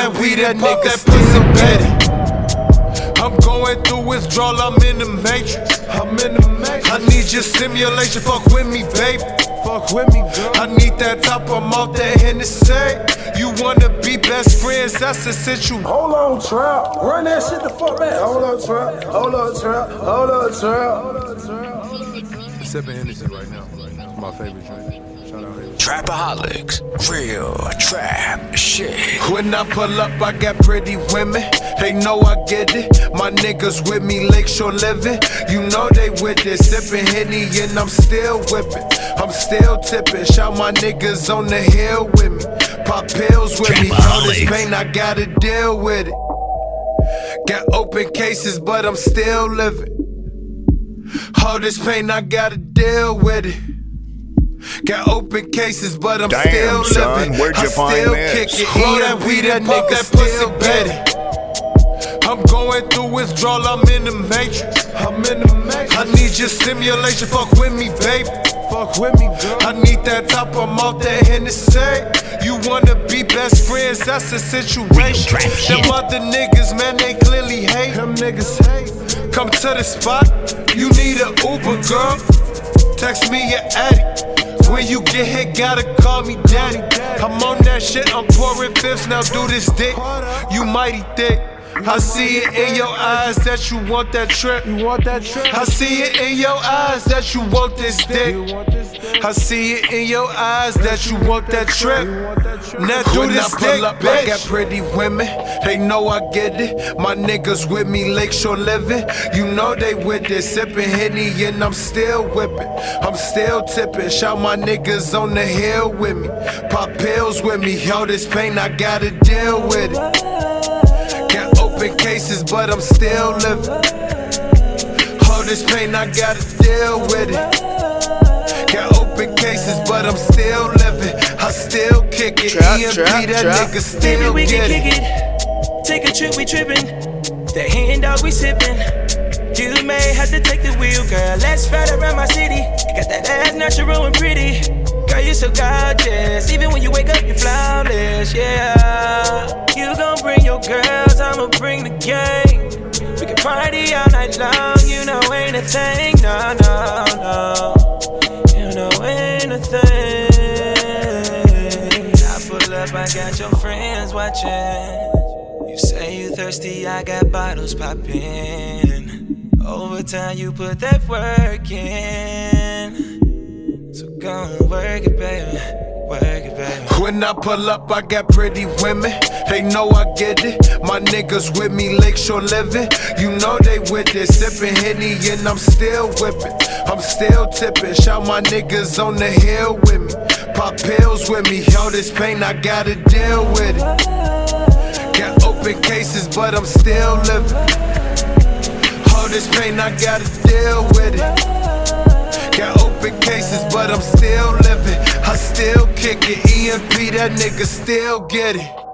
EMP, that nigga still petty. I'm going through withdrawal, I'm in the matrix. I need your stimulation, fuck with me, baby. Fuck with me, girl. I need that top, I'm off that Hennessy. You wanna be best friends, that's the situation. Hold on, trap. Run that shit the fuck back. Hold on, trap. Hold on, trap. Hold on, trap. Sipping Hennessy right now. It's my favorite drink. Shout out here. Trapaholics, real trap shit. When I pull up, I got pretty women. They know I get it. My niggas with me, Lakeshore living. You know they with it. Sipping Henny and I'm still whipping. I'm still tipping. Shout my niggas on the hill with me. Pop pills with me. All this pain, I gotta deal with it. Got open cases, but I'm still living. All this pain, I gotta deal with it. Got open cases, but I'm still living. Where'd you find this? EMP, that nigga still petty. I'm going through withdrawal, I'm in the matrix. I need your stimulation, fuck with me, baby. Fuck with me, girl. I need that top, I'm off that Hennessy. You wanna be best friends, that's the situation. Them other niggas, man, they clearly hate. Them niggas hate. Come to the spot, you need an Uber, girl. Text me your addy. When you get hit, gotta call me daddy. I'm on that shit, I'm pouring fifths, now do this dick. You mighty thick. I see it in your eyes that you want that trip. I see it in your eyes that you want this dick. I see it in your eyes that you want that trip. Now do this dick, bitch. I got pretty women, they know I get it. My niggas with me, Lakeshore living. You know they with it. Sipping Henny and I'm still whipping. I'm still tipping. Shout my niggas on the hill with me. Pop pills with me. All this pain, I gotta deal with it. Got open cases, but I'm still living. All this pain, I gotta deal with it. Got open cases, but I'm still living. I still kick it. EMP, that nigga still Baby, we get can it. kick it. Take a trip, we trippin'. That hen dog, we sippin'. You may have to take the wheel, girl. Let's ride around my city. Got that ass natural and pretty. Girl, you so gorgeous. Even when you wake up, you're flawless, yeah. You gon' bring your girls, I'ma bring the gang. We can party all night long, you know ain't a thing, no, no, no. You know ain't a thing. I pull up, I got your friends watching. You say you thirsty, I got bottles poppin'. Over time, you put that work in. So go and work it, baby. Work it, baby. When I pull up, I got pretty women. They know I get it. My niggas with me, Lakeshore living. You know they with it. Sipping Henny and I'm still whipping. I'm still tipping. Shout my niggas on the hill with me. Pop pills with me. All this pain, I gotta deal with it. Got open cases, but I'm still living. All this pain, I gotta deal with it. Got open cases, but I'm still living. I still kick it. EMP, that nigga still get it.